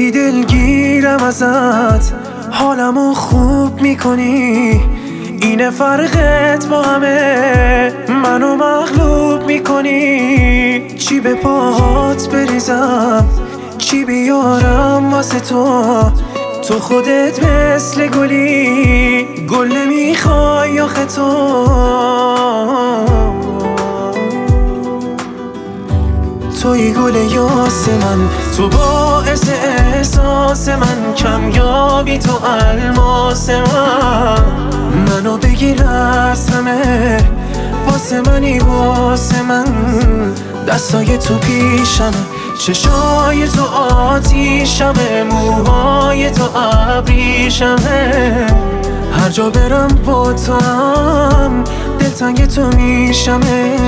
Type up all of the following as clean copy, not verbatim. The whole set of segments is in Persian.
گاهی دلگیرم ازت، حالمو خوب میکنی، اینه فرقت با همه، منو مغلوب میکنی. چی به پاهات بریزم، چی بیارم واسه تو خودت مثل گلی، گل نمیخوای آخه توی گل یاس من، تو باعث احساس من، کمیابی تو الماس من. منو بگیر از همه، واسه منی واسه من. دستای تو پیشمه، چشای تو آتیشمه، موهای تو ابریشمه. هر جا برم با تو هم، دلتنگ تو میشمه.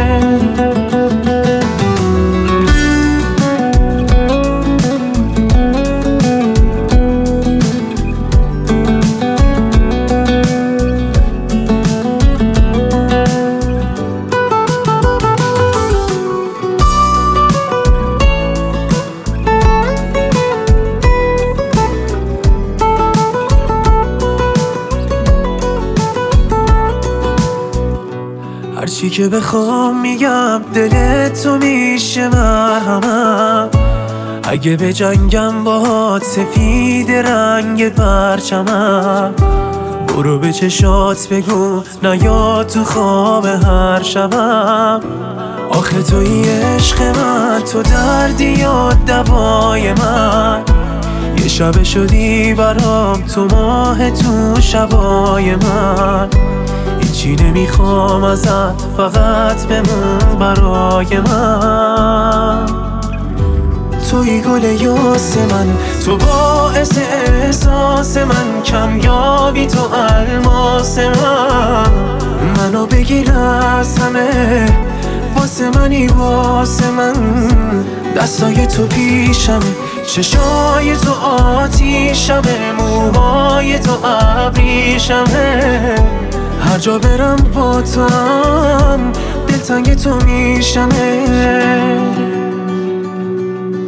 هرچی که بخوام میگم، دلت تو میشه مرهمم. اگه به جنگم باهات، سفید رنگ پرچمم. برو به چشات بگو نیاد تو خواب هر شبم. آخه توی عشق من، تو دردی یا دوای من. یه شب شدی برام، تو ماه تو شبای من. هیچی نمیخوام ازت، فقط بمون برای من. توی گل یاس من، تو باعث احساس من، کمیابی تو الماس من. منو بگیر از همه، واسه منی واسه من. دستای تو پیشمه، چشای تو آتیشمه، موهای تو ابریشمه. هر جا برم با تو هم، دلتنگ تو میشمه.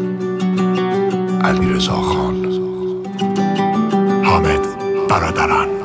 علیرضا خان، حامد برادران.